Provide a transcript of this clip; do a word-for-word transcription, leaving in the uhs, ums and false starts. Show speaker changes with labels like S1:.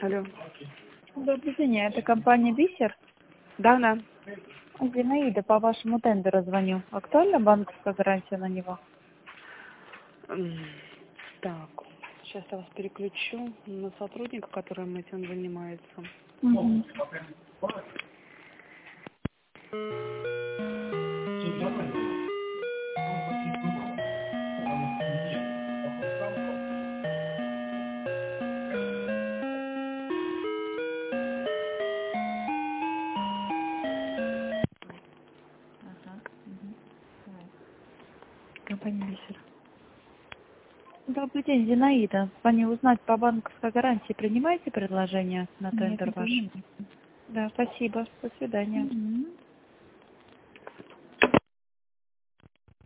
S1: Алло.
S2: Добрый день, это компания «Бисер».
S1: Да, да.
S2: Зинаида, по вашему тендеру звоню. Актуальна банковская гарантия на него?
S1: М, Так, сейчас я вас переключу на сотрудника, который этим занимается.
S2: Мгм. Ага. Мгм. Давай. Компания «Бисер». Добрый день, Зинаида. Звоню узнать, по банковской гарантии принимаете предложение на
S3: Нет,
S2: тендер
S3: не
S2: ваш?
S3: понимаю.
S2: Да, спасибо. До свидания.
S3: Мгм.